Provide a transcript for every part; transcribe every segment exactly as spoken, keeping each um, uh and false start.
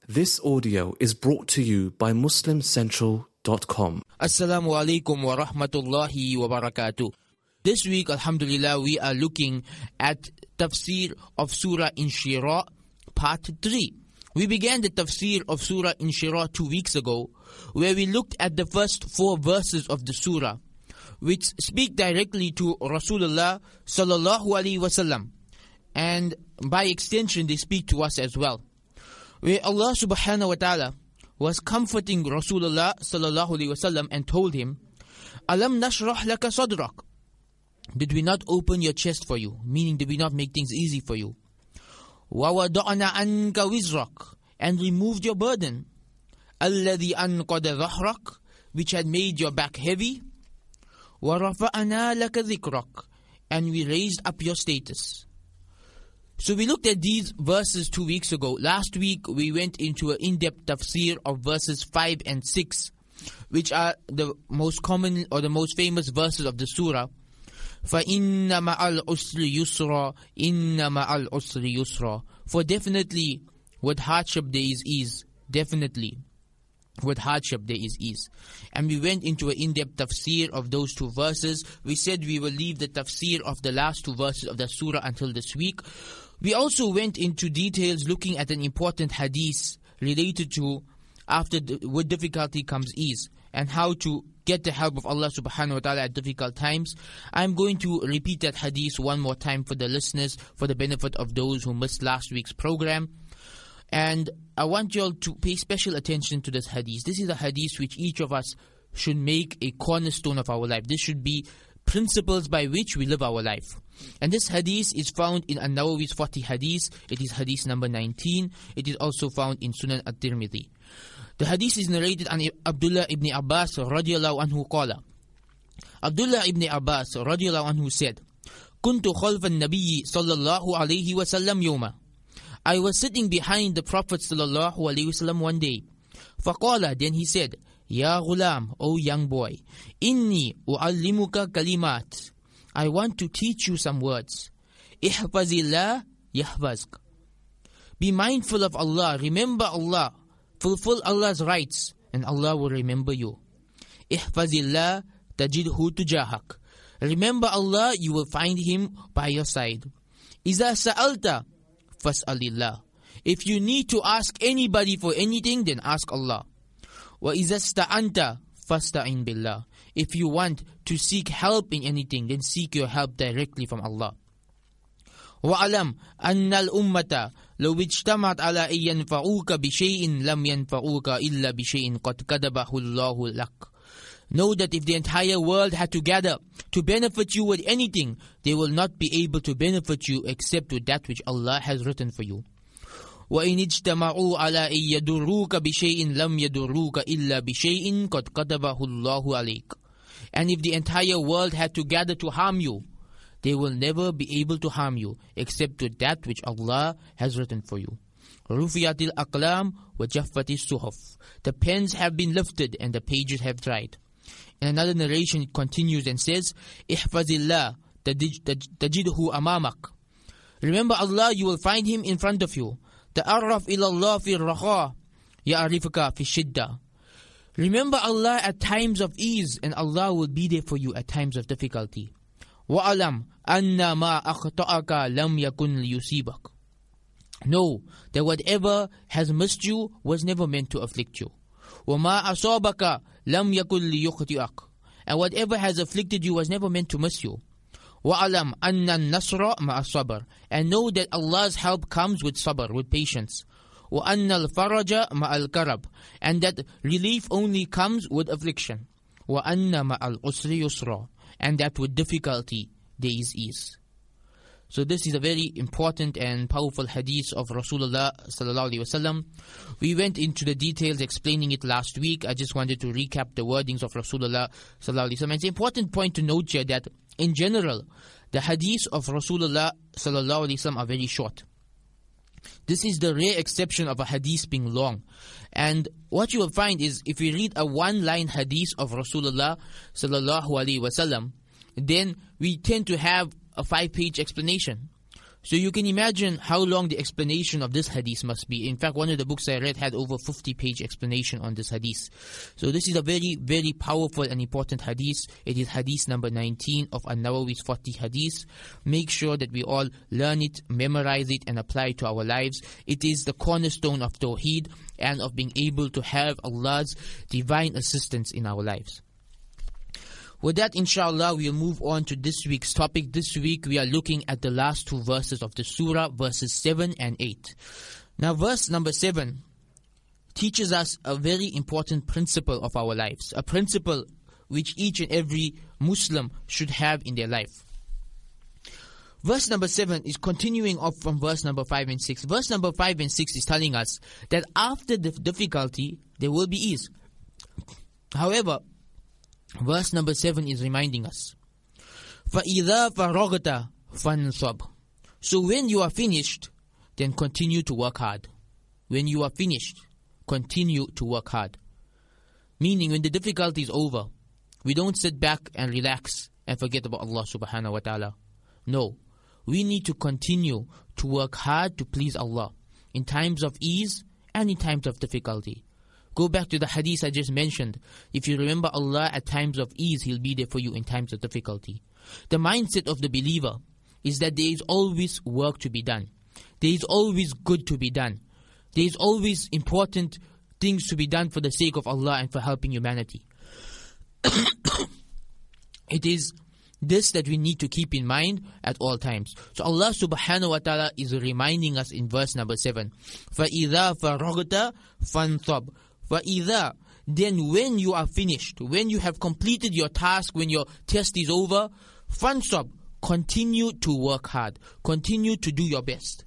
This audio is brought to you by muslim central dot com. Assalamu alaikum wa rahmatullahi wa barakatuh. This week, alhamdulillah, we are looking at tafsir of Surah Inshirah, part three. We began the tafsir of Surah Inshirah two weeks ago, where we looked at the first four verses of the surah, which speak directly to Rasulullah sallallahu alaihi wasallam, and by extension they speak to us as well, where Allah subhanahu wa ta'ala was comforting Rasulullah sallallahu alaihi wasallam and told him, Alam nashrah laka sadrak, did we not open your chest for you? Meaning, did we not make things easy for you? Wa wada'na anka wizrak, and removed your burden. Alladhi anqada dhahrak, which had made your back heavy. Wa rafa'na laka dhikrak, and we raised up your status. So we looked at these verses two weeks ago. Last week we went into an in-depth tafsir of verses five and six, which are the most common or the most famous verses of the surah. فَإِنَّ مَعَ الْعُسْرِ يُسْرًا إِنَّ مَعَ الْعُسْرِ يُسْرًا. For definitely with hardship there is ease. Definitely with hardship there is ease. And we went into an in-depth tafsir of those two verses. We said we will leave the tafsir of the last two verses of the surah until this week. We also went into details looking at an important hadith related to after the, with difficulty comes ease, and how to get the help of Allah subhanahu wa ta'ala at difficult times. I'm going to repeat that hadith one more time for the listeners, for the benefit of those who missed last week's program. And I want you all to pay special attention to this hadith. This is a hadith which each of us should make a cornerstone of our life. This should be principles by which we live our life. And this hadith is found in An-Nawawi's forty hadith. It is hadith number nineteen. It is also found in Sunan At-Tirmidhi. The hadith is narrated on Abdullah ibn Abbas radiyallahu anhu qala. Abdullah ibn Abbas radiyallahu anhu said, Kuntu khalfa an-nabiyyi sallallahu alayhi wa sallam yawma. I was sitting behind the Prophet sallallahu alayhi wa sallam one day. Faqala, then he said, Ya ghulam, O young boy, inni u'allimuka kalimat. I want to teach you some words. Ihfazillah yahfazk. Be mindful of Allah, remember Allah, fulfill Allah's rights, and Allah will remember you. Ihfazillah tajidhu tujahak. Remember Allah, you will find Him by your side. Iza sa'alta fas'alillah. If you need to ask anybody for anything, then ask Allah. Wa iza sta'anta fasta'in billah. If you want to seek help in anything, then seek your help directly from Allah. Wa alam anna al-ummata law ijtama'at ala an yanfa'uka bi shay'in lam yanfa'uka illa bi shay'in qad katabahu Allahu lak. Know that if the entire world had to gather to benefit you with anything, they will not be able to benefit you except with that which Allah has written for you. وَإِنِ اجْتَمَعُوا عَلَىٰ أَن يَضُرُّوكَ بِشَيْءٍ لَمْ يَضُرُّوكَ إِلَّا بِشَيْءٍ قَدْ كَتَبَهُ اللَّهُ عَلَيْكَ. And if the entire world had to gather to harm you, they will never be able to harm you except with that which Allah has written for you. رُفِيَتِ الْأَقْلَامُ وَجَفَّتِ الصُّحُفُ. The pens have been lifted and the pages have dried. In another narration it continues and says, احفظ الله تجده أمامك. Remember Allah, you will find Him in front of you. تعرف إلى الله في الرخاء يعرفك في الشدة. Remember Allah at times of ease, and Allah will be there for you at times of difficulty. وَأَلَمْ أَنَّ مَا أَخْطَأَكَ لَمْ يَكُنْ لِيُصِيبَكَ. Know that whatever has missed you was never meant to afflict you. وَمَا أَصَابَكَ لَمْ يَكُنْ لِيُخْطِئَكَ. And whatever has afflicted you was never meant to miss you. وَأَلَمْ أَنَّ النَّصْرَ مَعَ الصَّبْرِ. And know that Allah's help comes with sabr, with patience. وَأَنَّ الْفَرَجَ مَعَ الْكَرَبِ. And that relief only comes with affliction. وَأَنَّ مَعَ الْعُسْرِ يُسْرًا. And that with difficulty there is ease. So this is a very important and powerful hadith of Rasulullah sallallahu alaihi wasallam. We went into the details explaining it last week. I just wanted to recap the wordings of Rasulullah sallallahu alaihi wasallam. It's an important point to note here that in general, the hadiths of Rasulullah sallallahu alaihi wasallam are very short. This is the rare exception of a hadith being long. And what you will find is, if you read a one-line hadith of Rasulullah sallallahu alaihi wasallam, then we tend to have a five-page explanation. So you can imagine how long the explanation of this hadith must be. In fact, one of the books I read had over fifty page explanation on this hadith. So this is a very, very powerful and important hadith. It is hadith number nineteen of An-Nawawi's forty hadith. Make sure that we all learn it, memorize it, and apply it to our lives. It is the cornerstone of Tawheed and of being able to have Allah's divine assistance in our lives. With that, inshallah, we'll move on to this week's topic. This week, we are looking at the last two verses of the surah, verses seven and eight. Now, verse number seven teaches us a very important principle of our lives, a principle which each and every Muslim should have in their life. Verse number seven is continuing off from verse number five and six. Verse number five and six is telling us that after the difficulty, there will be ease. However, verse number seven is reminding us, فَإِذَا فَرَغْتَ فَانْصَبْ. So when you are finished, then continue to work hard. When you are finished, continue to work hard. Meaning, when the difficulty is over, we don't sit back and relax and forget about Allah subhanahu wa ta'ala. No, we need to continue to work hard to please Allah in times of ease and in times of difficulty. Go back to the hadith I just mentioned. If you remember Allah at times of ease, He'll be there for you in times of difficulty. The mindset of the believer is that there is always work to be done. There is always good to be done. There is always important things to be done for the sake of Allah and for helping humanity. It is this that we need to keep in mind at all times. So Allah subhanahu wa ta'ala is reminding us in verse number seven. فَإِذَا فَرَغْتَ فَانْصَبْ. فَإِذَا, then when you are finished, when you have completed your task, when your test is over, fansab, continue to work hard, continue to do your best.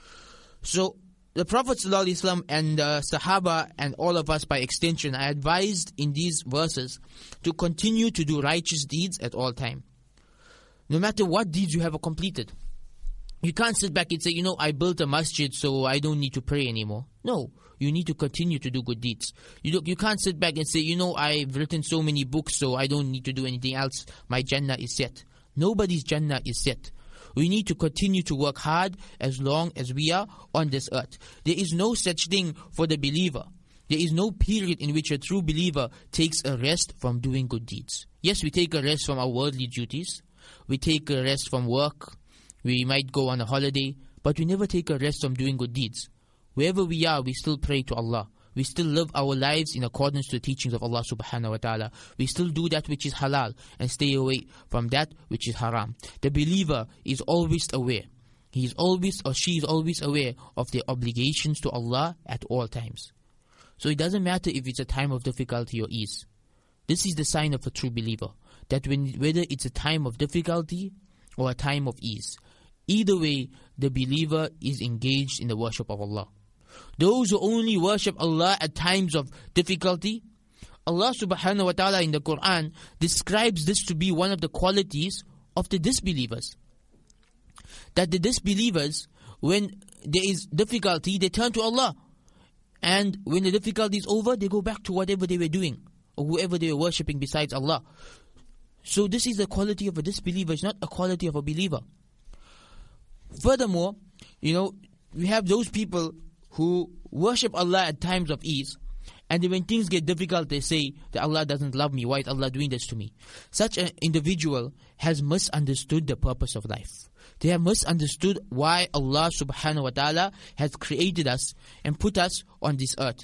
So the Prophet ﷺ and the Sahaba and all of us by extension are advised in these verses to continue to do righteous deeds at all time, no matter what deeds you have completed. You can't sit back and say, you know, I built a masjid, so I don't need to pray anymore. No, you need to continue to do good deeds. You don't, you can't sit back and say, you know, I've written so many books, so I don't need to do anything else. My Jannah is set. Nobody's Jannah is set. We need to continue to work hard as long as we are on this earth. There is no such thing for the believer. There is no period in which a true believer takes a rest from doing good deeds. Yes, we take a rest from our worldly duties. We take a rest from work. We might go on a holiday, but we never take a rest from doing good deeds. Wherever we are, we still pray to Allah. We still live our lives in accordance to the teachings of Allah subhanahu wa ta'ala. We still do that which is halal and stay away from that which is haram. The believer is always aware. He is always or she is always aware of their obligations to Allah at all times. So it doesn't matter if it's a time of difficulty or ease. This is the sign of a true believer. That when whether it's a time of difficulty or a time of ease, either way, the believer is engaged in the worship of Allah. Those who only worship Allah at times of difficulty, Allah subhanahu wa ta'ala in the Quran describes this to be one of the qualities of the disbelievers. That the disbelievers, when there is difficulty, they turn to Allah. And when the difficulty is over, they go back to whatever they were doing, or whoever they were worshipping besides Allah. So this is the quality of a disbeliever, it's not a quality of a believer. Furthermore, you know, we have those people who worship Allah at times of ease, and then when things get difficult, they say that Allah doesn't love me. Why is Allah doing this to me? Such an individual has misunderstood the purpose of life. They have misunderstood why Allah subhanahu wa ta'ala has created us and put us on this earth.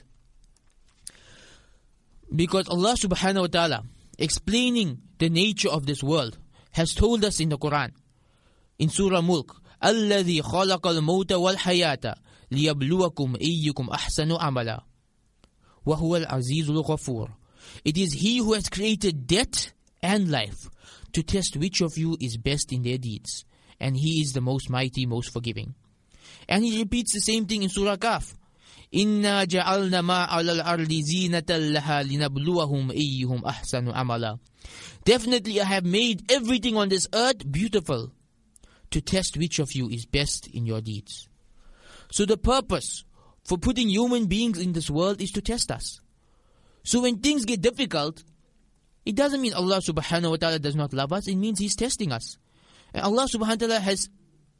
Because Allah subhanahu wa ta'ala, explaining the nature of this world, has told us in the Quran, in Surah Mulk, الَّذِي خَلَقَ الْمَوْتَ وَالْحَيَاةَ لِيَبْلُوَكُمْ أَيُّكُمْ أَحْسَنُ عَمَلًا وَهُوَ الْعَزِيزُ الْغَفُورُ. It is He who has created death and life to test which of you is best in their deeds. And He is the most mighty, most forgiving. And He repeats the same thing in Surah Kahf. إِنَّا جَعَلْنَا مَا عَلَى الْأَرْضِ زِينَةً لَهَا لِنَبْلُوَهُمْ أَيُّهُمْ أَحْسَنُ عَمَلًا. Definitely I have made everything on this earth beautiful to test which of you is best in your deeds. So the purpose for putting human beings in this world is to test us. So when things get difficult, it doesn't mean Allah subhanahu wa ta'ala does not love us. It means He's testing us. And Allah subhanahu wa ta'ala has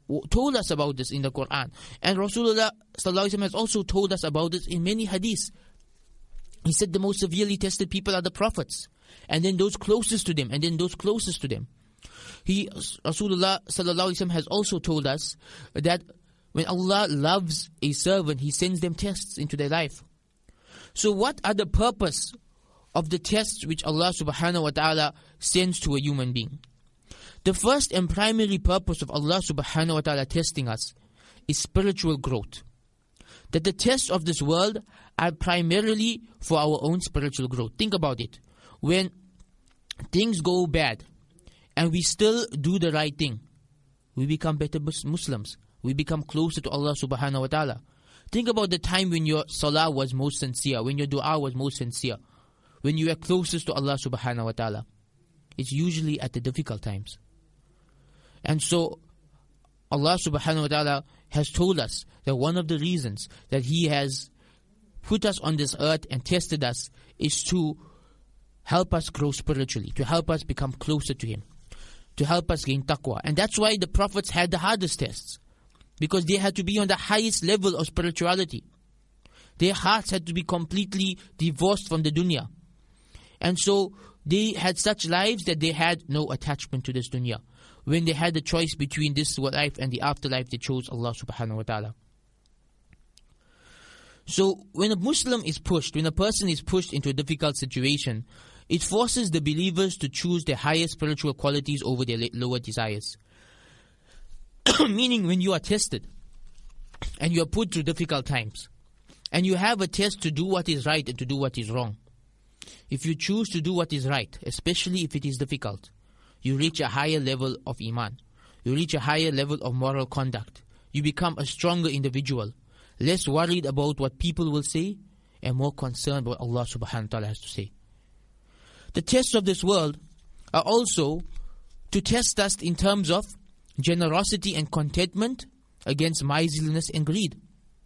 told us about this in the Quran. And Rasulullah sallallahu alaihi wasallam has also told us about this in many hadiths. He said the most severely tested people are the prophets, and then those closest to them, and then those closest to them. He, Rasulullah sallallahu alaihi wasallam has also told us that when Allah loves a servant, He sends them tests into their life. So what are the purpose of the tests which Allah subhanahu wa ta'ala sends to a human being? The first and primary purpose of Allah subhanahu wa ta'ala testing us is spiritual growth. That the tests of this world are primarily for our own spiritual growth. Think about it. When things go bad and we still do the right thing, we become better Muslims. We become closer to Allah subhanahu wa ta'ala. Think about the time when your salah was most sincere, when your dua was most sincere, when you were closest to Allah subhanahu wa ta'ala. It's usually at the difficult times. And so Allah subhanahu wa ta'ala has told us that one of the reasons that He has put us on this earth and tested us is to help us grow spiritually, to help us become closer to Him, to help us gain taqwa. And that's why the prophets had the hardest tests, because they had to be on the highest level of spirituality. Their hearts had to be completely divorced from the dunya. And so they had such lives that they had no attachment to this dunya. When they had the choice between this life and the afterlife, they chose Allah subhanahu wa ta'ala. So when a Muslim is pushed, when a person is pushed into a difficult situation, it forces the believers to choose their higher spiritual qualities over their lower desires. Meaning, when you are tested and you are put through difficult times and you have a test to do what is right and to do what is wrong, if you choose to do what is right, especially if it is difficult, you reach a higher level of iman. You reach a higher level of moral conduct. You become a stronger individual, less worried about what people will say and more concerned about what Allah subhanahu wa ta'ala has to say. The tests of this world are also to test us in terms of generosity and contentment against miserliness and greed.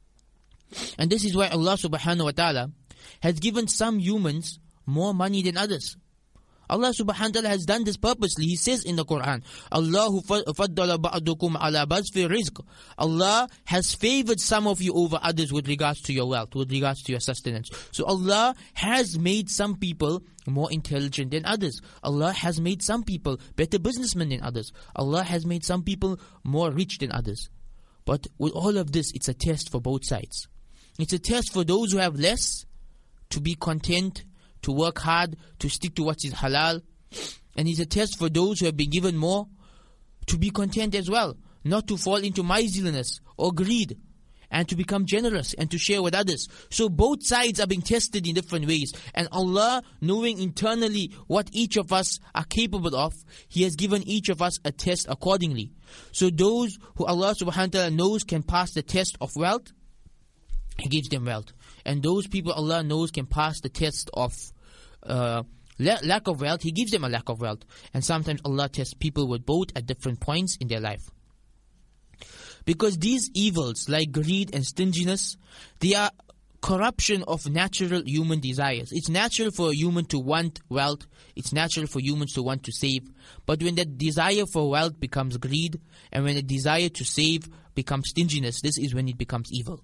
And this is why Allah subhanahu wa ta'ala has given some humans more money than others. Allah subhanahu wa ta'ala has done this purposely. He says in the Quran, Allahu faddala ba'dukum ala bazfi rizq. Allah has favored some of you over others with regards to your wealth, with regards to your sustenance. So Allah has made some people more intelligent than others. Allah has made some people better businessmen than others. Allah has made some people more rich than others. But with all of this, it's a test for both sides. It's a test for those who have less to be content, to work hard, to stick to what is halal. And it's a test for those who have been given more to be content as well, not to fall into miserliness or greed, and to become generous and to share with others. So both sides are being tested in different ways. And Allah, knowing internally what each of us are capable of, He has given each of us a test accordingly. So those who Allah subhanahu wa ta'ala knows can pass the test of wealth, He gives them wealth. And those people Allah knows can pass the test of uh, lack of wealth, He gives them a lack of wealth. And sometimes Allah tests people with both at different points in their life. Because these evils like greed and stinginess, they are corruption of natural human desires. It's natural for a human to want wealth. It's natural for humans to want to save. But when that desire for wealth becomes greed, and when the desire to save becomes stinginess, this is when it becomes evil.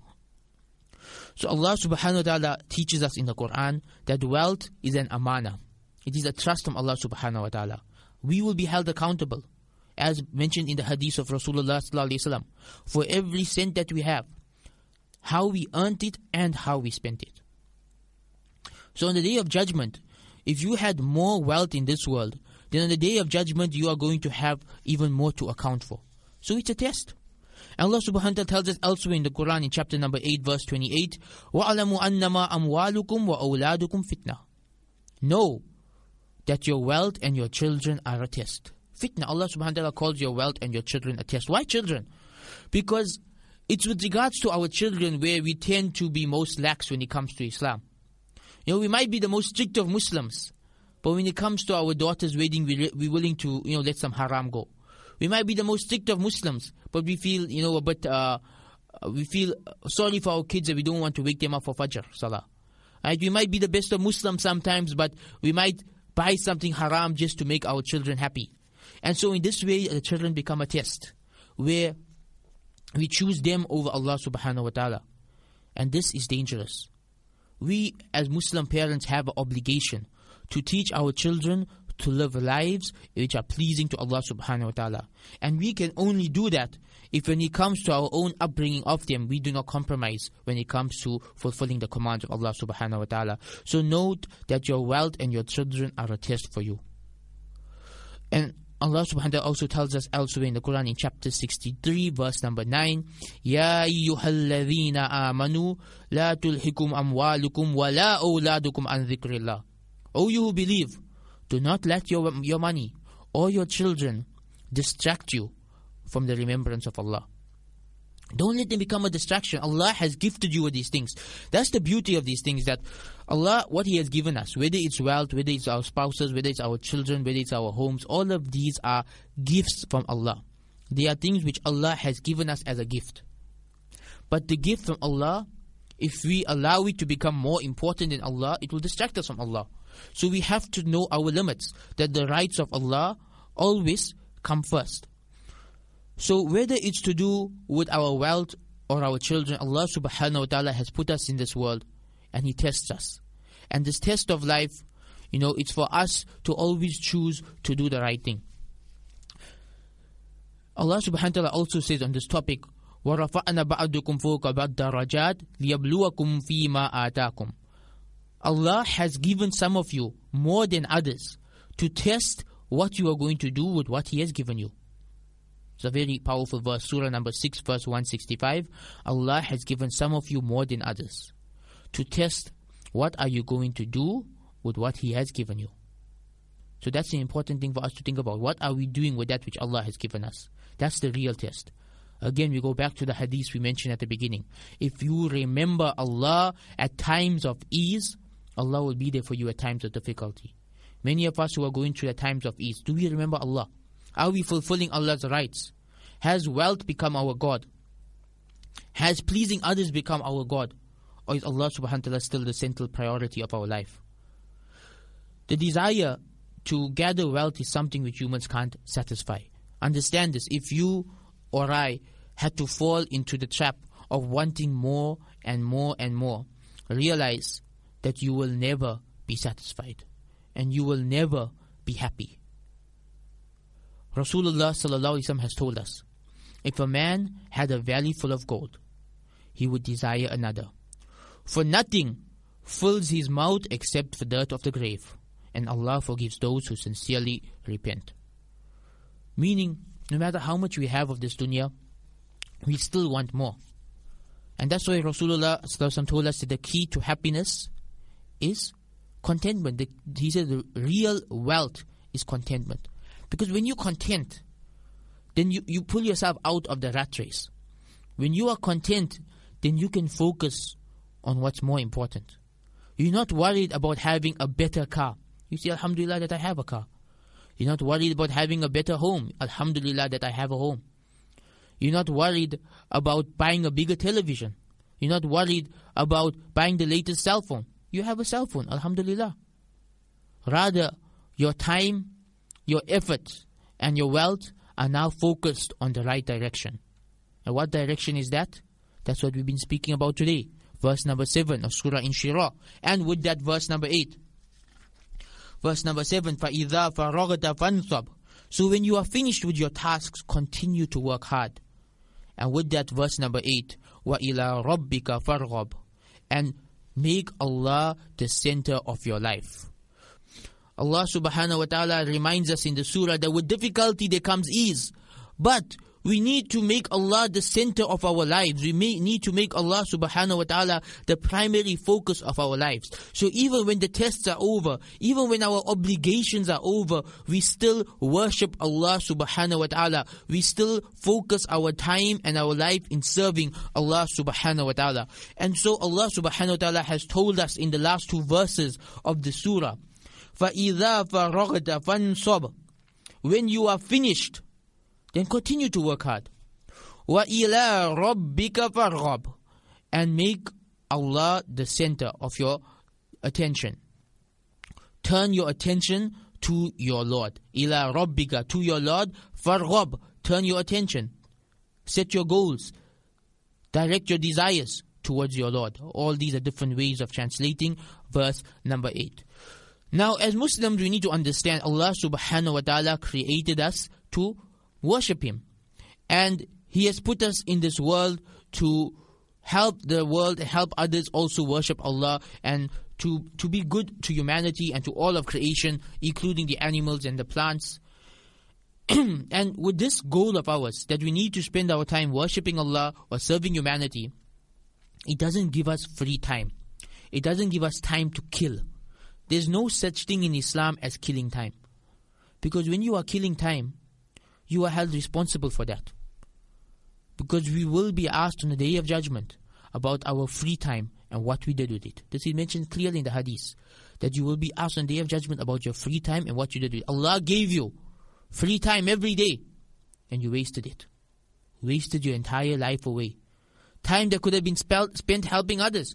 So Allah subhanahu wa ta'ala teaches us in the Quran that wealth is an amana. It is a trust from Allah subhanahu wa ta'ala. We will be held accountable, as mentioned in the hadith of Rasulullah sallallahu alaihi wasallam, for every cent that we have, how we earned it and how we spent it. So on the day of judgment, if you had more wealth in this world, then on the day of judgment you are going to have even more to account for. So it's a test. Allah subhanahu wa ta'ala tells us elsewhere in the Quran in chapter number eight verse twenty-eight, وَعَلَمُوا أَنَّمَا أَمْوَالُكُمْ وَأَوْلَادُكُمْ فِتْنَةً. Know that your wealth and your children are a test. Fitna, Allah subhanahu wa ta'ala calls your wealth and your children a test. Why children? Because it's with regards to our children where we tend to be most lax when it comes to Islam. You know, we might be the most strict of Muslims, but when it comes to our daughter's wedding, we we're willing to, you know, let some haram go. We might be the most strict of Muslims, but we feel, you know, a bit, uh, we feel sorry for our kids and we don't want to wake them up for Fajr Salah. Right? We might be the best of Muslims sometimes, but we might buy something haram just to make our children happy. And so in this way, the children become a test, where we choose them over Allah subhanahu wa ta'ala. And this is dangerous. We as Muslim parents have an obligation to teach our children to live lives which are pleasing to Allah subhanahu wa ta'ala. And we can only do that if when it comes to our own upbringing of them, we do not compromise when it comes to fulfilling the commands of Allah subhanahu wa ta'ala. So note that your wealth and your children are a test for you. And Allah subhanahu wa ta'ala also tells us elsewhere in the Quran in chapter sixty-three verse number nine, Ya ayyuhalladhina amanu la tulhikum amwalukum wa la awladukum an dhikrillah. O you who believe, do not let your, your money or your children distract you from the remembrance of Allah. Don't let them become a distraction. Allah has gifted you with these things. That's the beauty of these things, that Allah, what He has given us, whether it's wealth, whether it's our spouses, whether it's our children, whether it's our homes, all of these are gifts from Allah. They are things which Allah has given us as a gift. But the gift from Allah, if we allow it to become more important than Allah, it will distract us from Allah. So we have to know our limits, that the rights of Allah always come first. So whether it's to do with our wealth or our children, Allah subhanahu wa ta'ala has put us in this world and He tests us. And this test of life, you know, it's for us to always choose to do the right thing. Allah subhanahu wa ta'ala also says on this topic, وَرَفَعْنَا بَعْدُكُمْ فَوْقَ بَعْدَ دَرَجَاتٍ لِيَبْلُوَكُمْ فِي مَا آتَاكُمْ. Allah has given some of you more than others to test what you are going to do with what He has given you. It's a very powerful verse, Surah number six, verse one sixty-five. Allah has given some of you more than others to test what are you going to do with what He has given you. So that's the important thing for us to think about. What are we doing with that which Allah has given us? That's the real test. Again, we go back to the hadith we mentioned at the beginning. If you remember Allah at times of ease, Allah will be there for you at times of difficulty. Many of us who are going through the times of ease, do we remember Allah? Are we fulfilling Allah's rights? Has wealth become our God? Has pleasing others become our God? Or is Allah subhanahu wa ta'ala still the central priority of our life? The desire to gather wealth is something which humans can't satisfy. Understand this. If you or I had to fall into the trap of wanting more and more and more, realize that you will never be satisfied and you will never be happy. Rasulullah sallallahu alaihi wasallam has told us, if a man had a valley full of gold, he would desire another. For nothing fills his mouth except the dirt of the grave, and Allah forgives those who sincerely repent. Meaning, no matter how much we have of this dunya, we still want more. And that's why Rasulullah sallallahu alaihi wasallam told us that the key to happiness is contentment. The, he said the real wealth is contentment. Because when you're content, then you, you pull yourself out of the rat race. When you are content, then you can focus on what's more important. You're not worried about having a better car. You say, Alhamdulillah that I have a car. You're not worried about having a better home. Alhamdulillah that I have a home. You're not worried about buying a bigger television. You're not worried about buying the latest cell phone. You have a cell phone, Alhamdulillah. Rather, your time, your effort, and your wealth are now focused on the right direction. And what direction is that? That's what we've been speaking about today. Verse number seven of Surah Inshirah. And with that, verse number eight. Verse number seven, فَإِذَا فَرَغْتَ فَانْصَبْ. So when you are finished with your tasks, continue to work hard. And with that, verse number eight, وَإِلَىٰ رَبِّكَ فَارْغَبْ. And make Allah the center of your life. Allah subhanahu wa ta'ala reminds us in the surah that with difficulty there comes ease. But we need to make Allah the center of our lives. We may need to make Allah subhanahu wa ta'ala the primary focus of our lives. So even when the tests are over, even when our obligations are over, we still worship Allah subhanahu wa ta'ala. We still focus our time and our life in serving Allah subhanahu wa ta'ala. And so Allah subhanahu wa ta'ala has told us in the last two verses of the surah, فَإِذَا فَرَغْتَ فَانْصَبْ. When you are finished, then continue to work hard. وَإِلَىٰ رَبِّكَ فَارْغَبْ. And make Allah the center of your attention. Turn your attention to your Lord. إِلَىٰ رَبِّكَ, to your Lord. فَارْغَبْ, turn your attention. Set your goals. direct your desires towards your Lord. All these are different ways of translating verse number eight. Now, as Muslims, we need to understand Allah subhanahu wa ta'ala created us to worship Him. And He has put us in this world to help the world, help others also worship Allah, and to, to be good to humanity and to all of creation, including the animals and the plants. And with this goal of ours, that we need to spend our time worshipping Allah or serving humanity, it doesn't give us free time. It doesn't give us time to kill. There's no such thing in Islam as killing time. Because when you are killing time, you are held responsible for that. Because we will be asked on the Day of Judgment about our free time and what we did with it. This is mentioned clearly in the Hadith, that you will be asked on the Day of Judgment about your free time and what you did with it. Allah gave you free time every day, and you wasted it. Wasted your entire life away. Time that could have been spent, spent helping others.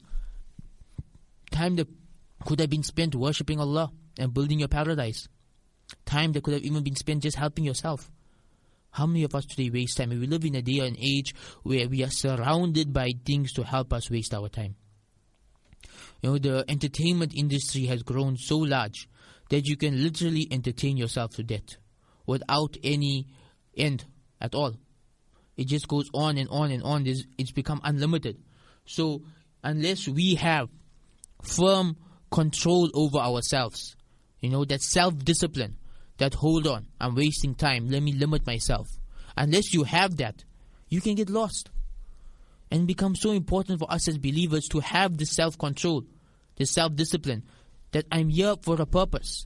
Time that could have been spent worshipping Allah and building your paradise. Time that could have even been spent just helping yourself. How many of us today waste time? We live in a day and age where we are surrounded by things to help us waste our time. You know, the entertainment industry has grown so large that you can literally entertain yourself to death without any end at all. It just goes on and on and on. There's, it's become unlimited. So unless we have firm control over ourselves, you know, that self-discipline, that hold on, I'm wasting time, let me limit myself. Unless you have that, you can get lost. And it becomes so important for us as believers to have this self-control, this self-discipline, that I'm here for a purpose.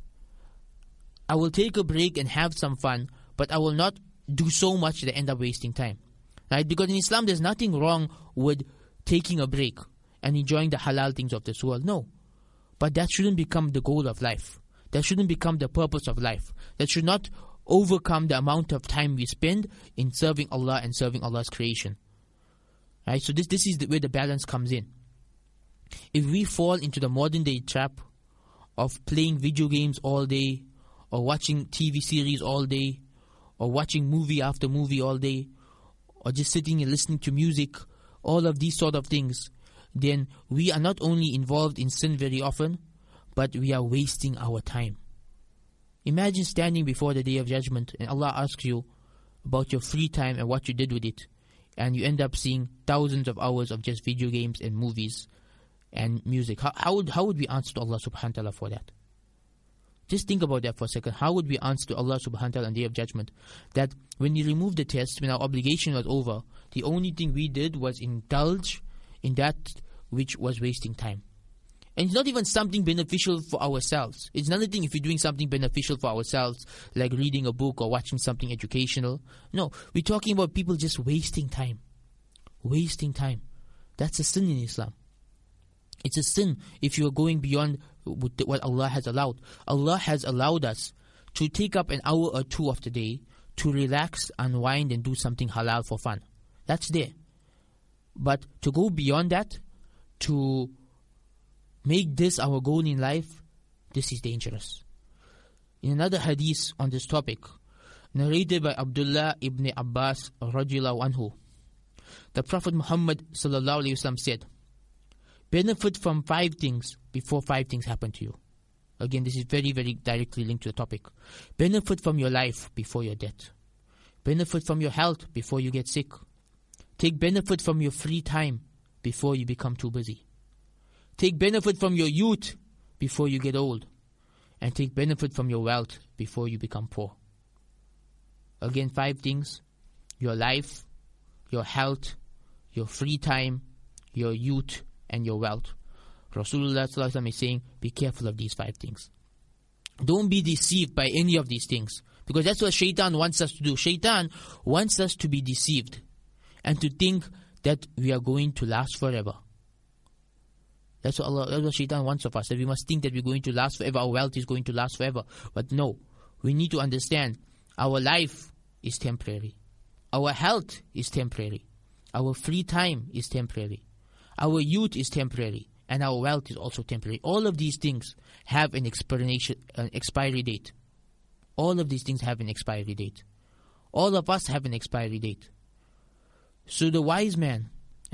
I will take a break and have some fun, but I will not do so much that I end up wasting time. Right? Because in Islam, there's nothing wrong with taking a break and enjoying the halal things of this world. No. But that shouldn't become the goal of life. That shouldn't become the purpose of life. That should not overcome the amount of time we spend in serving Allah and serving Allah's creation. Right? So this, this is the, where the balance comes in. If we fall into the modern day trap of playing video games all day, or watching T V series all day, or watching movie after movie all day, or just sitting and listening to music, all of these sort of things, then we are not only involved in sin very often, but we are wasting our time. Imagine standing before the Day of Judgment and Allah asks you about your free time and what you did with it, and you end up seeing thousands of hours of just video games and movies and music. How, how, would, how would we answer to Allah subhanahu wa ta'ala for that? Just think about that for a second. How would we answer to Allah subhanahu wa ta'ala on the Day of Judgment? That when we removed the test, when our obligation was over, the only thing we did was indulge in that which was wasting time. And it's not even something beneficial for ourselves. It's another thing if you're doing something beneficial for ourselves, like reading a book or watching something educational. No, we're talking about people just wasting time. Wasting time. That's a sin in Islam. It's a sin if you are going beyond what Allah has allowed. Allah has allowed us to take up an hour or two of the day to relax, unwind, and do something halal for fun. That's there. But to go beyond that, to make this our goal in life, this is dangerous. In another hadith on this topic, narrated by Abdullah ibn Abbas radiyallahu anhu, the Prophet Muhammad sallallahu alaihi wasallam said, benefit from five things before five things happen to you. Again, this is very, very directly linked to the topic. Benefit from your life before your death. Benefit from your health before you get sick. Take benefit from your free time before you become too busy. Take benefit from your youth before you get old. And take benefit from your wealth before you become poor. Again, five things. Your life, your health, your free time, your youth, and your wealth. Rasulullah sallallahu alaihi wasallam is saying, be careful of these five things. Don't be deceived by any of these things. Because that's what shaitan wants us to do. Shaitan wants us to be deceived and to think that we are going to last forever. That's what Allah, that's what shaitan wants of us. That we must think that we're going to last forever. Our wealth is going to last forever. But no, we need to understand our life is temporary. Our health is temporary. Our free time is temporary. Our youth is temporary. And our wealth is also temporary. All of these things have an expiration, an expiry date. All of these things have an expiry date. All of us have an expiry date. So the wise man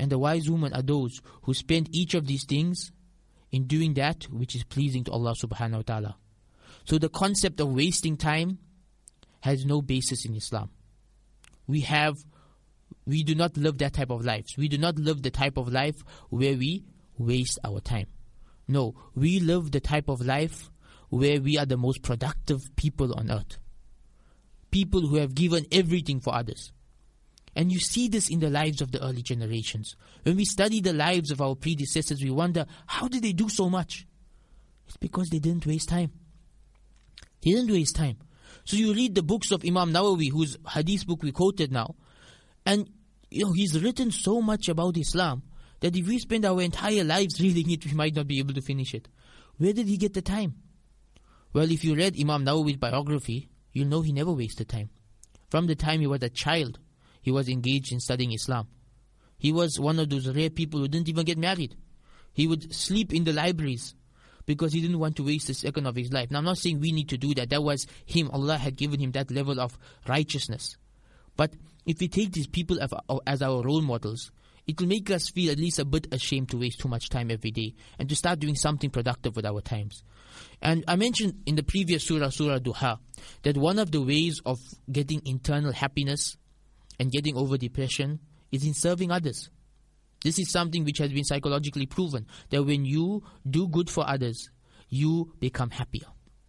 And the wise women are those who spend each of these things in doing that which is pleasing to Allah subhanahu wa ta'ala. So the concept of wasting time has no basis in Islam. We have, we do not live that type of lives. We do not live the type of life where we waste our time. No, we live the type of life where we are the most productive people on earth. People who have given everything for others. And you see this in the lives of the early generations. When we study the lives of our predecessors, we wonder, how did they do so much? It's because they didn't waste time. They didn't waste time. So you read the books of Imam Nawawi, whose hadith book we quoted now, and you know he's written so much about Islam that if we spend our entire lives reading it, we might not be able to finish it. Where did he get the time? Well, if you read Imam Nawawi's biography, you'll know he never wasted time. From the time he was a child, he was engaged in studying Islam. He was one of those rare people who didn't even get married. He would sleep in the libraries because he didn't want to waste a second of his life. Now, I'm not saying we need to do that. That was him. Allah had given him that level of righteousness. But if we take these people as our role models, it will make us feel at least a bit ashamed to waste too much time every day and to start doing something productive with our times. And I mentioned in the previous surah, Surah Duha, that one of the ways of getting internal happiness and getting over depression is in serving others. This is something which has been psychologically proven, that when you do good for others, you become happier.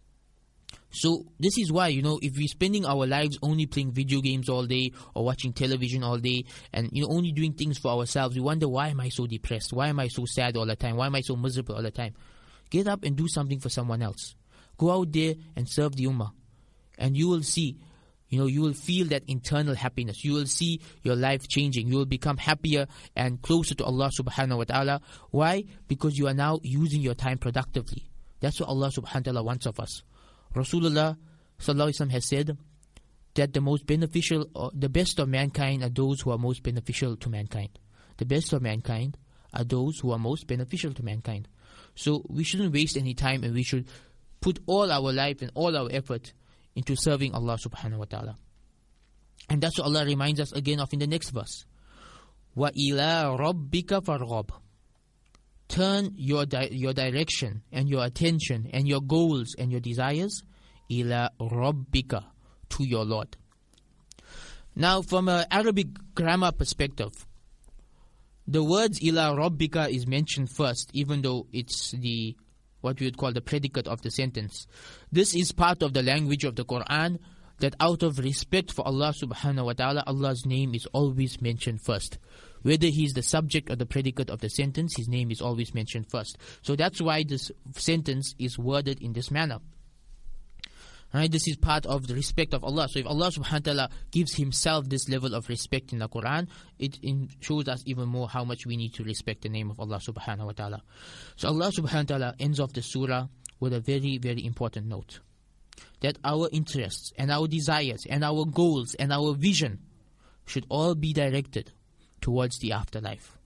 So this is why, you know, if we're spending our lives only playing video games all day or watching television all day and, you know, only doing things for ourselves, we wonder, why am I so depressed? Why am I so sad all the time? Why am I so miserable all the time? Get up and do something for someone else. Go out there and serve the ummah. And you will see, you know, you will feel that internal happiness. You will see your life changing. You will become happier and closer to Allah subhanahu wa ta'ala. Why? Because you are now using your time productively. That's what Allah subhanahu wa ta'ala wants of us. Rasulullah sallallahu alaihi wasallam has said that the most beneficial, or the best of mankind are those who are most beneficial to mankind. The best of mankind are those who are most beneficial to mankind. So we shouldn't waste any time, and we should put all our life and all our effort into serving Allah subhanahu wa ta'ala. And that's what Allah reminds us again of in the next verse. وَإِلَىٰ رَبِّكَ فَارْغَبْ. Turn your di- your direction and your attention and your goals and your desires إِلَىٰ رَبِّكَ, to your Lord. Now, from an Arabic grammar perspective, the words إِلَىٰ رَبِّكَ is mentioned first, even though it's the what we would call the predicate of the sentence. This is part of the language of the Quran, that out of respect for Allah subhanahu wa ta'ala, Allah's name is always mentioned first. Whether he is the subject or the predicate of the sentence, his name is always mentioned first. So that's why this sentence is worded in this manner. Right? This is part of the respect of Allah. So if Allah subhanahu wa ta'ala gives himself this level of respect in the Quran, it shows us even more how much we need to respect the name of Allah subhanahu wa ta'ala. So Allah subhanahu wa ta'ala ends off the surah with a very, very important note. That our interests and our desires and our goals and our vision should all be directed towards the afterlife.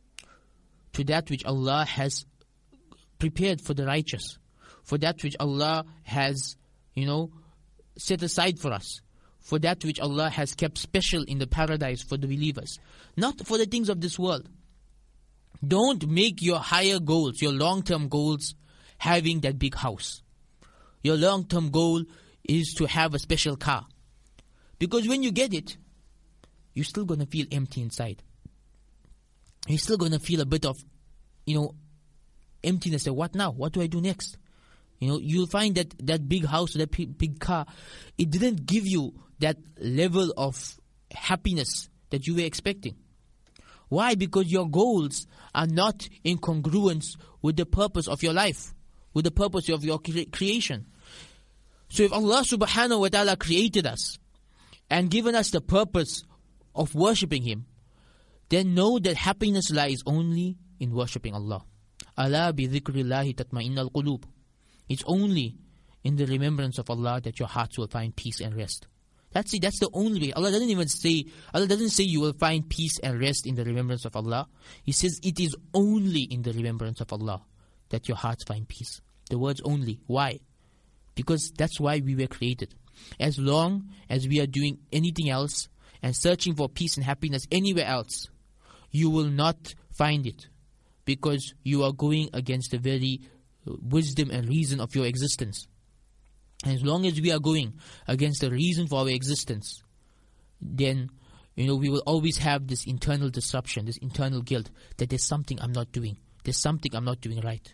To that which Allah has prepared for the righteous. For that which Allah has, you know, set aside for us. For that which Allah has kept special in the paradise for the believers. Not for the things of this world. Don't make your higher goals, your long-term goals, having that big house. Your long-term goal is to have a special car. Because when you get it, you're still going to feel empty inside. You're still going to feel a bit of, you know, emptiness. What now? What do I do next? You know, you'll find that that big house, that big car, it didn't give you that level of happiness that you were expecting. Why? Because your goals are not in congruence with the purpose of your life, with the purpose of your cre- creation. So if Allah subhanahu wa ta'ala created us and given us the purpose of worshipping Him, then know that happiness lies only in worshipping Allah. Ala bi dhikrillahi tatma'innal qulub. It's only in the remembrance of Allah that your hearts will find peace and rest. That's it. That's the only way. Allah doesn't even say, Allah doesn't say you will find peace and rest in the remembrance of Allah. He says it is only in the remembrance of Allah that your hearts find peace. The words only. Why? Because that's why we were created. As long as we are doing anything else and searching for peace and happiness anywhere else, you will not find it, because you are going against the very wisdom and reason of your existence. And as long as we are going against the reason for our existence, then, you know, we will always have this internal disruption, this internal guilt, that there's something I'm not doing. There's something I'm not doing right.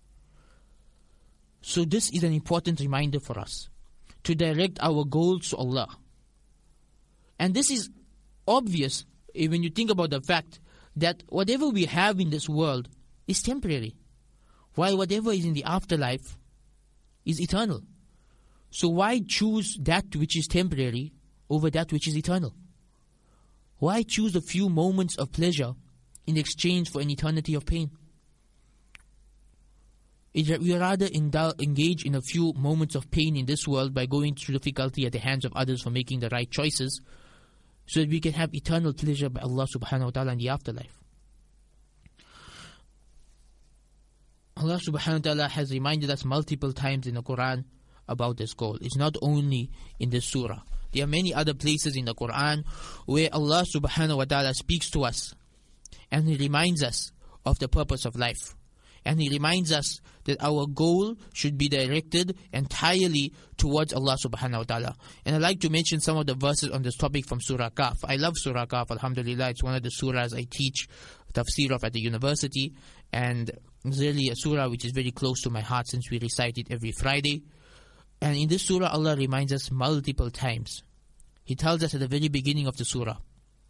So this is an important reminder for us to direct our goals to Allah. And this is obvious when you think about the fact that whatever we have in this world is temporary, while whatever is in the afterlife is eternal. So why choose that which is temporary over that which is eternal? Why choose a few moments of pleasure in exchange for an eternity of pain? We rather engage in a few moments of pain in this world by going through difficulty at the hands of others for making the right choices, so that we can have eternal pleasure by Allah subhanahu wa ta'ala in the afterlife. Allah subhanahu wa ta'ala has reminded us multiple times in the Quran about this goal. It's not only in this surah. There are many other places in the Quran where Allah subhanahu wa ta'ala speaks to us and He reminds us of the purpose of life. And He reminds us that our goal should be directed entirely towards Allah subhanahu wa ta'ala. And I'd like to mention some of the verses on this topic from Surah Kahf. I love Surah Kahf, alhamdulillah. It's one of the surahs I teach tafsir of at the university. And it's really a surah which is very close to my heart since we recite it every Friday. And in this surah, Allah reminds us multiple times. He tells us at the very beginning of the surah,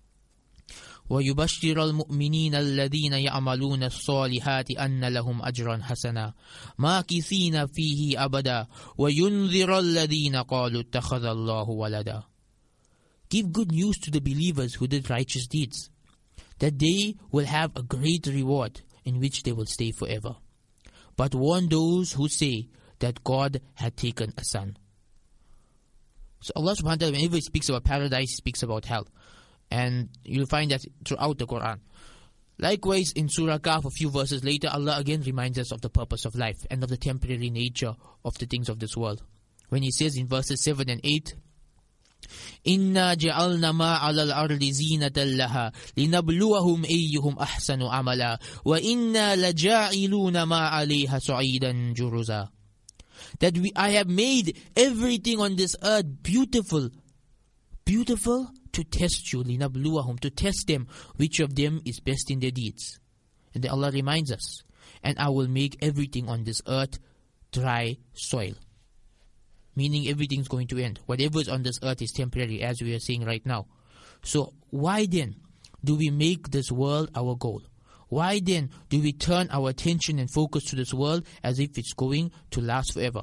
وَيُبَشِّرَ الْمُؤْمِنِينَ الَّذِينَ يَعْمَلُونَ الصَّالِحَاتِ أَنَّ لَهُمْ أَجْرًا حَسَنًا مَاكِثِينَ فِيهِ أَبَدًا وَيُنذِرَ الَّذِينَ قَالُوا اتَّخَذَ اللَّهُ وَلَدًا. Give good news to the believers who did righteous deeds, that they will have a great reward in which they will stay forever. But warn those who say that God had taken a son. So Allah subhanahu wa ta'ala, whenever He speaks about paradise, He speaks about hell. And you'll find that throughout the Quran. Likewise, in Surah Kahf, a few verses later, Allah again reminds us of the purpose of life and of the temporary nature of the things of this world. When He says in verses seven and eight, إِنَّا جَعَلْنَا مَا عَلَى الْأَرْضِ زِينَةً لَهَا لِنَبْلُوَهُمْ أَيُّهُمْ أَحْسَنُ عَمَلًا وَإِنَّا لَجَاعِلُونَ مَا عَلَيْهَا صَعِيدًا جُرُزًا. That we, I have made everything on this earth beautiful, beautiful to test you, لِنَبْلُوَهُمْ, to test them, which of them is best in their deeds. And then Allah reminds us, and I will make everything on this earth dry soil. Meaning everything's going to end. Whatever is on this earth is temporary, as we are saying right now. So why then do we make this world our goal? Why then do we turn our attention and focus to this world as if it's going to last forever?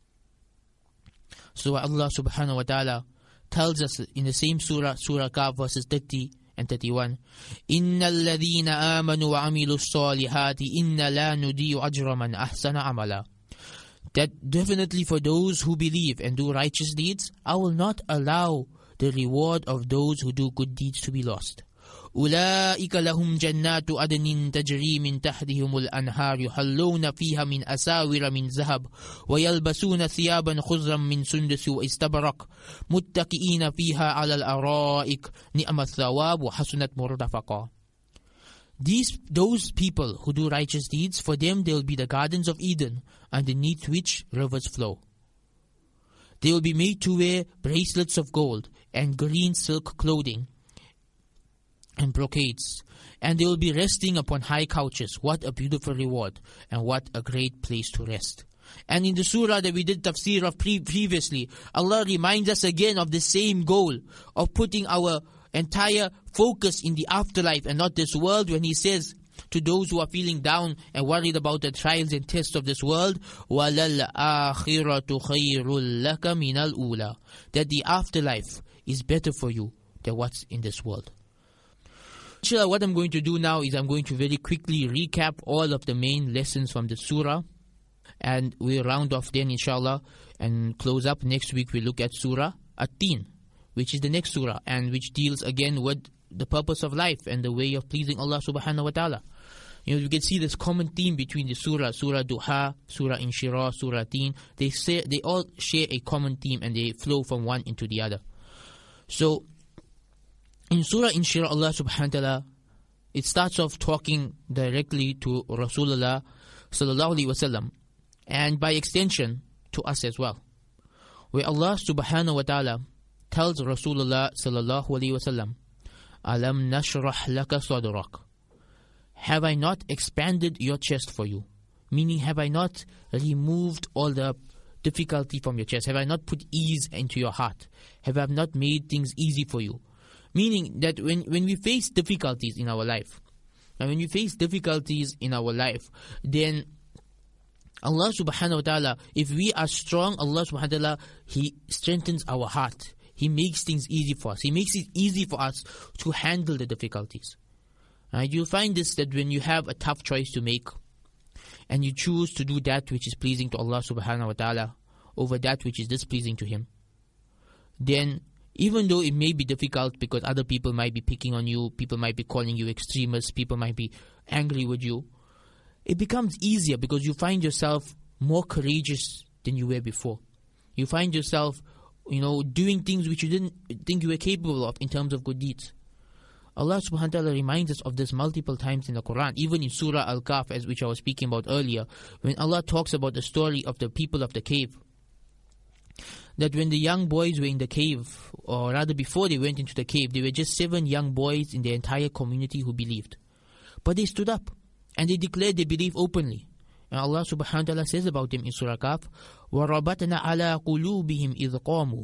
So Allah subhanahu wa ta'ala tells us in the same surah, Surah Kahf, verses thirty and thirty-one, إِنَّ الَّذِينَ آمَنُوا وَعَمِلُوا الصَّالِحَاتِ إِنَّ لَا نُضِيعُ أَجْرَ مَنْ أَحْسَنَ عَمَلًا. That definitely for those who believe and do righteous deeds, I will not allow the reward of those who do good deeds to be lost. أولئك لهم جنات عدن تجري من تحتهم الأنهار يحلون فيها من أساور من ذهب ويلبسون ثيابا خضرا من سندس واستبرق متكئين فيها على الأرائك نعم الثواب وحسنت مرتفقا. These, those people who do righteous deeds, for them there will be the gardens of Eden, underneath which rivers flow. They will be made to wear bracelets of gold and green silk clothing and brocades, and they will be resting upon high couches. What a beautiful reward, and what a great place to rest. And in the surah that we did tafsir of pre- previously, Allah reminds us again of the same goal of putting our entire focus in the afterlife and not this world, when He says to those who are feeling down and worried about the trials and tests of this world, وَلَلْآخِرَةُ خَيْرٌ لَكَ مِنَ الْأُولَى, that the afterlife is better for you than what's in this world. Inshallah, what I'm going to do now is I'm going to very quickly recap all of the main lessons from the surah, and we'll round off then inshallah and close up. Next week we'll look at Surah At-Tin, which is the next surah, and which deals again with the purpose of life and the way of pleasing Allah subhanahu wa ta'ala. You know, you can see this common theme between the surah, Surah Duha, Surah Inshirah, Surah Tin. They say they all share a common theme and they flow from one into the other. So in Surah Inshirah, Allah subhanahu wa ta'ala it starts off talking directly to Rasulullah sallallahu alaihi wasallam, and by extension to us as well, where Allah subhanahu wa ta'ala tells Rasulullah sallallahu alaihi wasallam, Alam nashrah laka sadrak. Have I not expanded your chest for you? Meaning, have I not removed all the difficulty from your chest? Have I not put ease into your heart? Have I not made things easy for you? Meaning that when, when we face difficulties in our life, and when we face difficulties in our life, then Allah subhanahu wa ta'ala, if we are strong, Allah subhanahu wa ta'ala, He strengthens our heart. He makes things easy for us. He makes it easy for us to handle the difficulties. Right? You'll find this, that when you have a tough choice to make, and you choose to do that which is pleasing to Allah subhanahu wa ta'ala over that which is displeasing to Him, then even though it may be difficult because other people might be picking on you, people might be calling you extremists, people might be angry with you, it becomes easier because you find yourself more courageous than you were before. You find yourself, you know, doing things which you didn't think you were capable of in terms of good deeds. Allah subhanahu wa ta'ala reminds us of this multiple times in the Quran, even in Surah Al-Kahf, as which I was speaking about earlier, when Allah talks about the story of the people of the cave. That when the young boys were in the cave, or rather before they went into the cave, there were just seven young boys in the entire community who believed. But they stood up and they declared their belief openly. And Allah subhanahu wa ta'ala says about them in Surah Kahf, وَرَبَطْنَا عَلَىٰ قُلُوبِهِمْ إِذْ قَامُوا.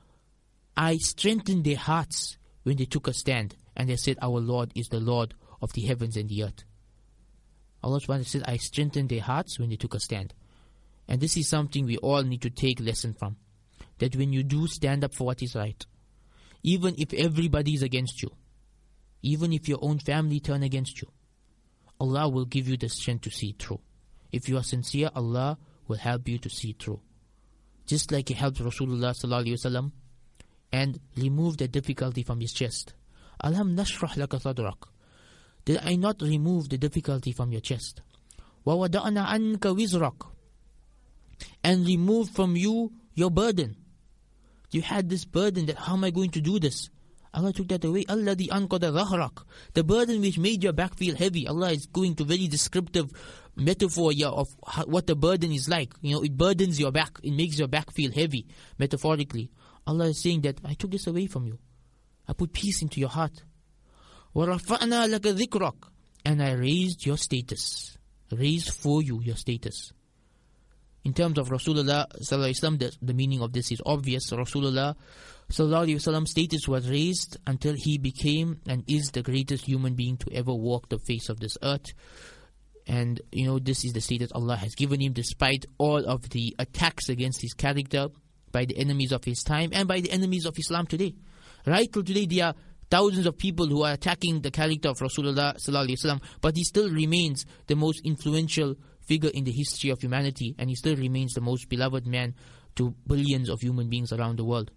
I strengthened their hearts when they took a stand, and they said, our Lord is the Lord of the heavens and the earth. Allah subhanahu wa ta'ala says, I strengthened their hearts when they took a stand. And this is something we all need to take lesson from. That when you do stand up for what is right, even if everybody is against you, even if your own family turn against you, Allah will give you the strength to see through. If you are sincere, Allah will help you to see through. Just like He helped Rasulullah sallallahu alaihi wasallam and removed the difficulty from his chest. Alam nashrah laka sadrak. Did I not remove the difficulty from your chest? Wa wada'na anka wizrak. And remove from you your burden. You had this burden that, how am I going to do this? Allah took that away. Alladhi anqada dhahrak. The burden which made your back feel heavy. Allah is going to very descriptive metaphor here of how, what the burden is like. You know, it burdens your back. It makes your back feel heavy, metaphorically. Allah is saying that I took this away from you. I put peace into your heart. وَرَفَعْنَا لَكَ ذِكْرَكَ. And I raised your status. Raised for you your status. In terms of Rasulullah sallallahu alaihi wasallam, the, the meaning of this is obvious. Rasulullah sallallahu alaihi wasallam's status was raised until he became and is the greatest human being to ever walk the face of this earth. And you know, this is the status Allah has given him, despite all of the attacks against his character by the enemies of his time and by the enemies of Islam today. Right till today, there are thousands of people who are attacking the character of Rasulullah sallallahu alaihi wasallam, but he still remains the most influential figure in the history of humanity, and he still remains the most beloved man to billions of human beings around the world.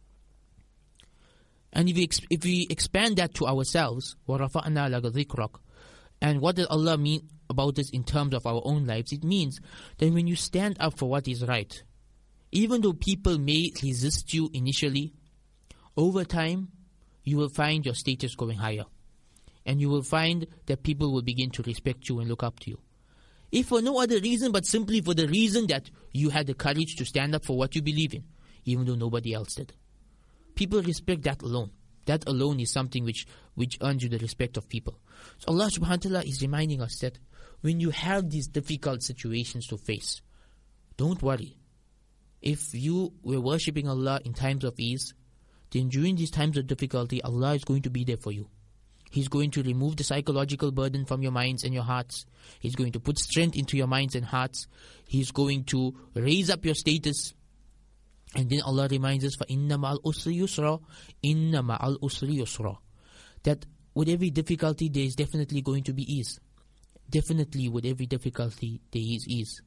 And if we, ex- if we expand that to ourselves, وَرَفَعْنَا لَكَ ذِكْرَكَ, and what does Allah mean about this in terms of our own lives? It means that when you stand up for what is right, even though people may resist you initially, over time, you will find your status going higher. And you will find that people will begin to respect you and look up to you. If for no other reason, but simply for the reason that you had the courage to stand up for what you believe in, even though nobody else did. People respect that alone. That alone is something which, which earns you the respect of people. So Allah subhanahu wa ta'ala is reminding us that when you have these difficult situations to face, don't worry. If you were worshipping Allah in times of ease, then during these times of difficulty, Allah is going to be there for you. He's going to remove the psychological burden from your minds and your hearts. He's going to put strength into your minds and hearts. He's going to raise up your status. And then Allah reminds us, فَإِنَّ مَعَ الْأُسْرِ يُسْرًا إِنَّ مَعَ الْأُسْرِ يُسْرًا, that with every difficulty there is definitely going to be ease. Definitely with every difficulty there is ease.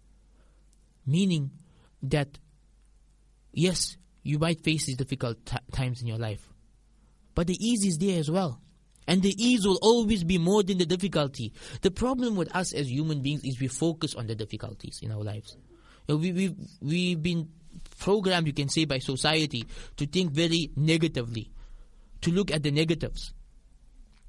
Meaning that, yes, you might face these difficult t- times in your life, but the ease is there as well. And the ease will always be more than the difficulty. The problem with us as human beings is we focus on the difficulties in our lives. You know, we, we've, we've been programmed, you can say, by society to think very negatively, to look at the negatives.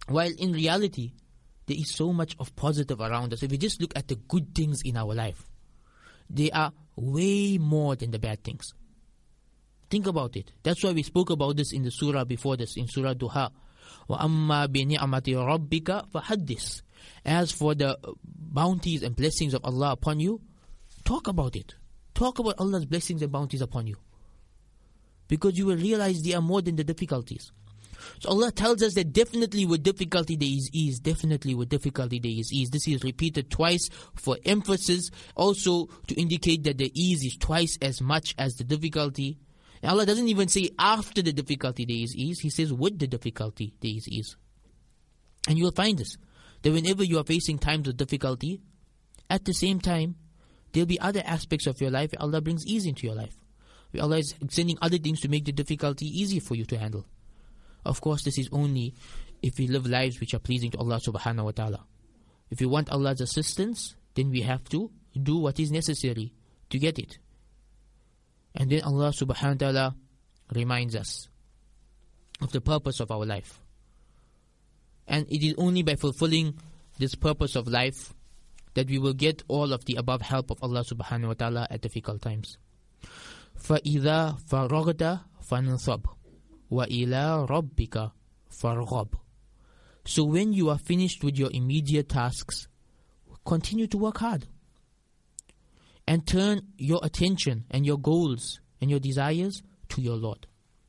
While in reality, there is so much of positive around us. If we just look at the good things in our life, they are way more than the bad things. Think about it. That's why we spoke about this in the surah before this, in Surah Duha. وَأَمَّا بِنِعْمَةِ رَبِّكَ فَحَدِّثْ. As for the bounties and blessings of Allah upon you, talk about it. Talk about Allah's blessings and bounties upon you. Because you will realize they are more than the difficulties. So Allah tells us that definitely with difficulty there is ease. Definitely with difficulty there is ease. This is repeated twice for emphasis. Also to indicate that the ease is twice as much as the difficulty. And Allah doesn't even say after the difficulty there is ease. He says with the difficulty there is ease. And you will find this, that whenever you are facing times of difficulty, at the same time, there will be other aspects of your life where Allah brings ease into your life. Where Allah is sending other things to make the difficulty easy for you to handle. Of course, this is only if we live lives which are pleasing to Allah subhanahu wa ta'ala. If we want Allah's assistance, then we have to do what is necessary to get it. And then Allah subhanahu wa ta'ala reminds us of the purpose of our life. And it is only by fulfilling this purpose of life that we will get all of the above help of Allah subhanahu wa ta'ala at difficult times. فَإِذَا فَرَغْتَ فَانْصَبْ وَإِلَىٰ رَبِّكَ فَارْغَبْ. So when you are finished with your immediate tasks, continue to work hard. And turn your attention and your goals and your desires to your Lord.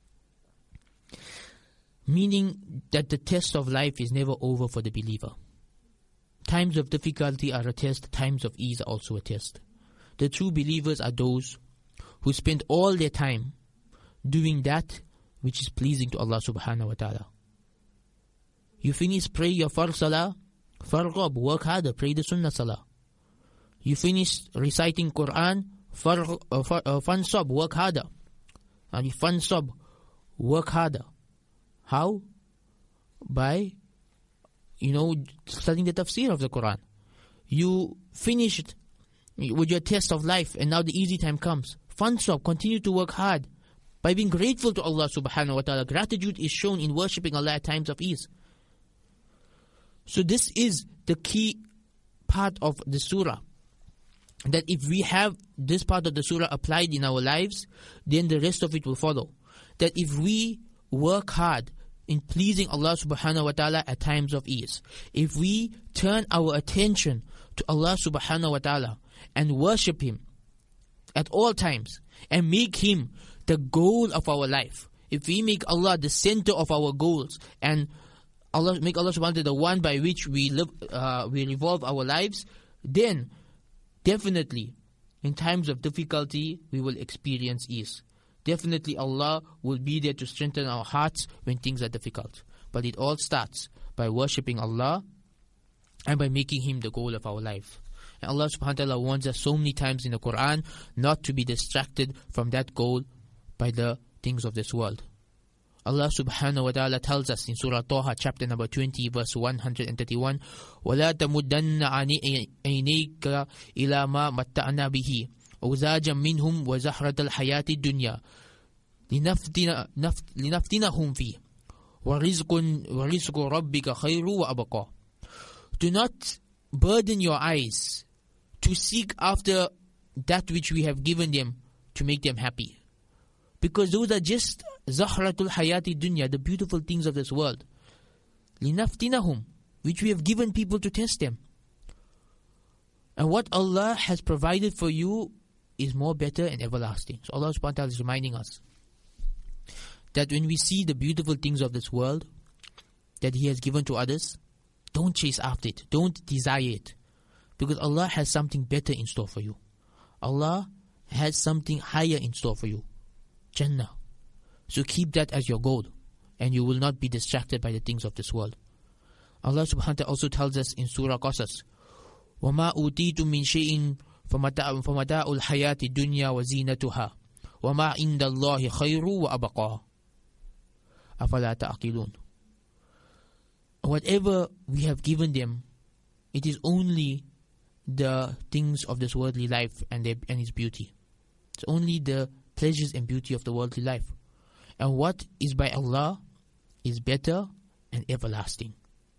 Meaning that the test of life is never over for the believer. Times of difficulty are a test, times of ease are also a test. The true believers are those who spend all their time doing that which is pleasing to Allah subhanahu wa ta'ala. You finish, pray your fard salah, farghab, work harder, pray the sunnah salah. You finish reciting Quran, far, uh, far, uh, fansab, work harder. And fansab, work harder. How? By, you know, studying the tafsir of the Quran. You finished with your test of life and now the easy time comes. Fansab, continue to work hard by being grateful to Allah subhanahu wa ta'ala. Gratitude is shown in worshipping Allah at times of ease. So this is the key part of the surah. That if we have this part of the surah applied in our lives, then the rest of it will follow. That if we work hard in pleasing Allah subhanahu wa ta'ala at times of ease, if we turn our attention to Allah subhanahu wa ta'ala and worship Him at all times and make Him the goal of our life, if we make Allah the center of our goals and Allah make Allah subhanahu wa ta'ala the one by which we live, uh, we revolve our lives, then definitely, in times of difficulty, we will experience ease. Definitely, Allah will be there to strengthen our hearts when things are difficult. But it all starts by worshipping Allah and by making Him the goal of our life. And Allah subhanahu wa ta'ala warns us so many times in the Quran not to be distracted from that goal by the things of this world. Allah subhanahu wa ta'ala tells us in Surah Taha, chapter number twenty, verse one hundred thirty-one, وَلَا تَمُدَّنَّ عَيْنَيْكَ إِلَى مَا مَتَّعْنَا بِهِ وَزَاجًا مِّنْهُمْ وَزَحْرَةَ الْحَيَاةِ الدُّنْيَا لِنَفْتِنَهُمْ فِيهِ وَرِزْقُ رَبِّكَ خَيْرُ وَأَبْقَى. Do not burden your eyes to seek after that which we have given them to make them happy. Because those are just Zahratul Hayati Dunya, the beautiful things of this world. Linaftinahum, which we have given people to test them. And what Allah has provided for you is more better and everlasting. So Allah subhanahu wa ta'ala is reminding us that when we see the beautiful things of this world that He has given to others, don't chase after it. Don't desire it. Because Allah has something better in store for you. Allah has something higher in store for you. Jannah. So keep that as your goal, and you will not be distracted by the things of this world. Allah subhanahu wa ta'ala also tells us in Surah Qasas, وَمَا أُوتِيتُم مِّن شَيْءٍ فَمَتَاعُ الْحَيَاةِ الدُّنْيَا وَزِينَتُهَا وَمَا عِندَ اللَّهِ خَيْرٌ وَأَبْقَى أَفَلَا تَعْقِلُونَ. Whatever we have given them, it is only the things of this worldly life and, their, and its beauty. It's only the pleasures and beauty of the worldly life. And what is by Allah is better and everlasting.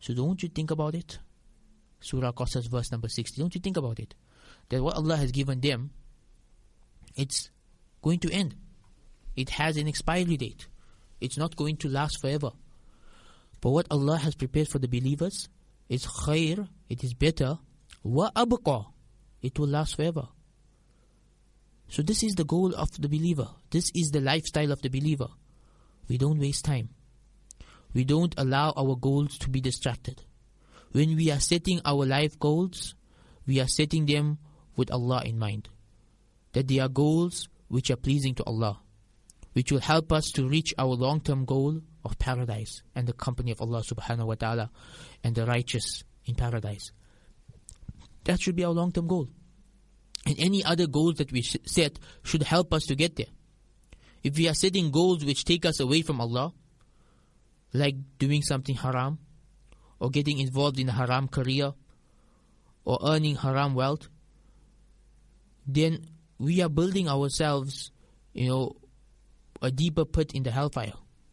So don't you think about it? Surah Qasas verse number sixty. Don't you think about it? That what Allah has given them, it's going to end. It has an expiry date. It's not going to last forever. But what Allah has prepared for the believers is khair, it is better, wa abqa, it will last forever. So this is the goal of the believer. This is the lifestyle of the believer. We don't waste time. We don't allow our goals to be distracted. When we are setting our life goals, we are setting them with Allah in mind. That they are goals which are pleasing to Allah, which will help us to reach our long-term goal of paradise and the company of Allah subhanahu wa ta'ala and the righteous in paradise. That should be our long-term goal. And any other goals that we set should help us to get there. If we are setting goals which take us away from Allah, like doing something haram, or getting involved in a haram career, or earning haram wealth, then we are building ourselves, you know, a deeper pit in the hellfire.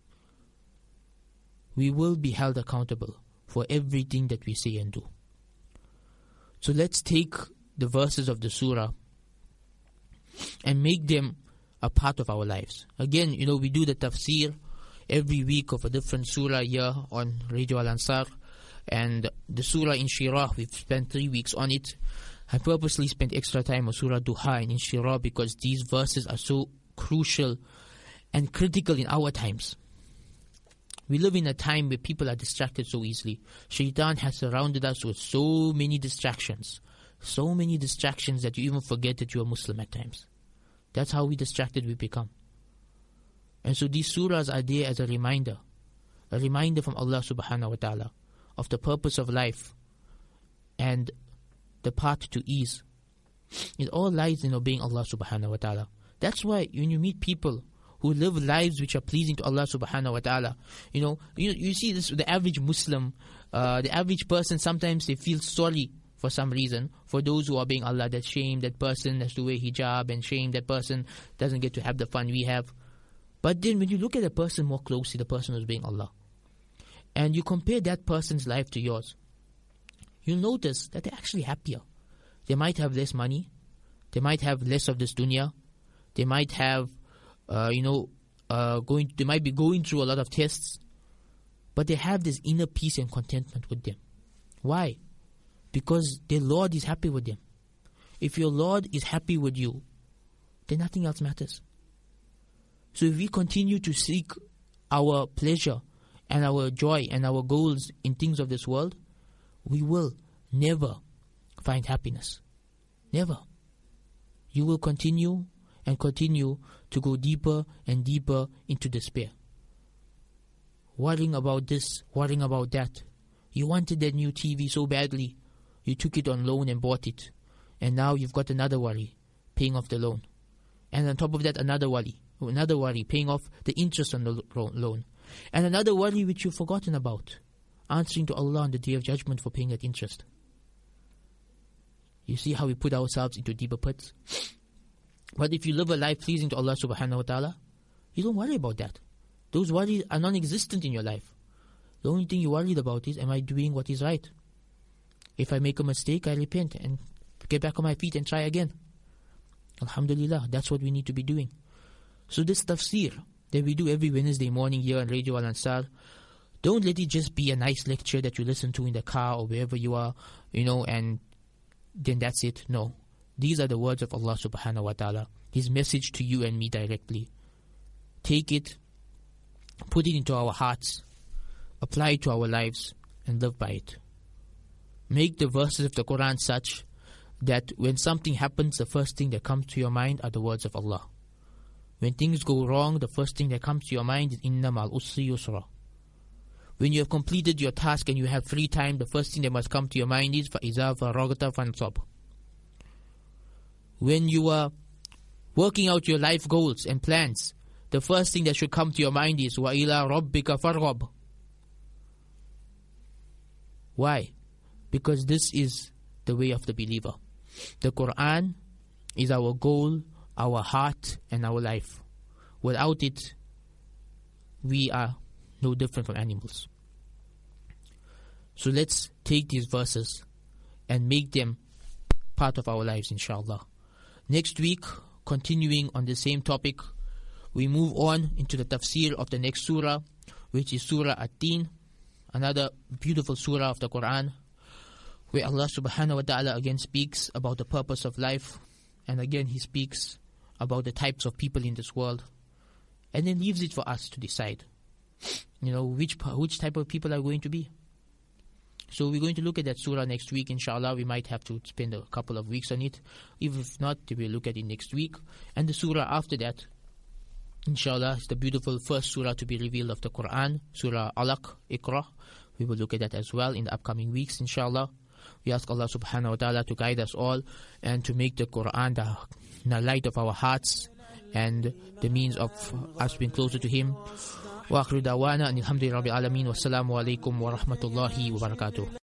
We will be held accountable for everything that we say and do. So let's take the verses of the surah and make them a part of our lives. Again, you know, we do the tafsir every week of a different surah here on Radio Al Ansar, and the surah Inshirah, we've spent three weeks on it. I purposely spent extra time on Surah Duha and Inshirah because these verses are so crucial and critical in our times. We live in a time where people are distracted so easily. Shaitan has surrounded us with so many distractions. So many distractions that you even forget that you are Muslim at times. That's how we distracted we become. And so these surahs are there as a reminder. A reminder from Allah subhanahu wa ta'ala of the purpose of life and the path to ease. It all lies in obeying Allah subhanahu wa ta'ala. That's why when you meet people who live lives which are pleasing to Allah subhanahu wa ta'ala, you know, you, you see this, the average Muslim, uh, the average person, sometimes they feel sorry for some reason for those who are being Allah, that shame that person has to wear hijab, and shame that person doesn't get to have the fun we have. But then when you look at a person more closely, the person who's being Allah, and you compare that person's life to yours, you'll notice that they're actually happier. They might have less money. They might have less of this dunya. They might have, uh, you know, uh, going. They might be going through a lot of tests, but they have this inner peace and contentment with them. Why? Because their Lord is happy with them. If your Lord is happy with you, then nothing else matters. So if we continue to seek our pleasure and our joy and our goals in things of this world, we will never find happiness. Never. You will continue and continue to go deeper and deeper into despair. Worrying about this, worrying about that. You wanted that new T V so badly. You took it on loan and bought it. And now you've got another worry, paying off the loan. And on top of that, another worry. Another worry, paying off the interest on the loan. And another worry which you've forgotten about, answering to Allah on the Day of Judgment for paying that interest. You see how we put ourselves into deeper pits? But if you live a life pleasing to Allah subhanahu wa ta'ala, you don't worry about that. Those worries are non-existent in your life. The only thing you're worried about is, am I doing what is right? If I make a mistake, I repent and get back on my feet and try again. Alhamdulillah, that's what we need to be doing. So this tafsir that we do every Wednesday morning here on Radio Al Ansar, don't let it just be a nice lecture that you listen to in the car or wherever you are, you know, and then that's it. No. These are the words of Allah subhanahu wa ta'ala, His message to you and me directly. Take it, put it into our hearts, apply it to our lives, and live by it. Make the verses of the Quran such that when something happens, the first thing that comes to your mind are the words of Allah. When things go wrong, the first thing that comes to your mind is Inna ma'al usri yusra. When you have completed your task and you have free time, the first thing that must come to your mind is فَإِذَا فَرَغْتَ فَانْصَبْ. When you are working out your life goals and plans, the first thing that should come to your mind is وَإِلَىٰ رَبِّكَ فَارْغَبْ. Why? Because this is the way of the believer. The Quran is our goal, our heart, and our life. Without it, we are no different from animals. So let's take these verses and make them part of our lives, inshallah. Next week, continuing on the same topic, we move on into the tafsir of the next surah, which is Surah At-Tin, another beautiful surah of the Quran, where Allah subhanahu wa ta'ala again speaks about the purpose of life, and again He speaks about the types of people in this world, and then leaves it for us to decide, you know, which which type of people are going to be. So we're going to look at that surah next week, inshallah. We might have to spend a couple of weeks on it. If not, we'll look at it next week. And the surah after that, inshallah, is the beautiful first surah to be revealed of the Quran, Surah Alaq, Iqra. We will look at that as well in the upcoming weeks, inshallah. We ask Allah subhanahu wa ta'ala to guide us all and to make the Quran the, the light of our hearts and the means of us being closer to Him. Wa akhiru dawana and alhamdulillahi rabbil alameen. Wassalamu alaikum wa rahmatullahi wa barakatuh.